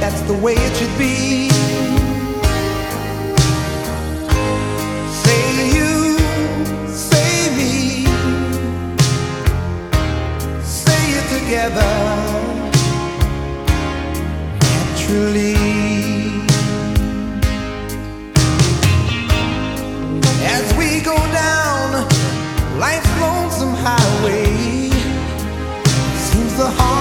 that's the way it should be. Say you, say me, say it together naturally. As we go down life's lonesome highway, seems the heart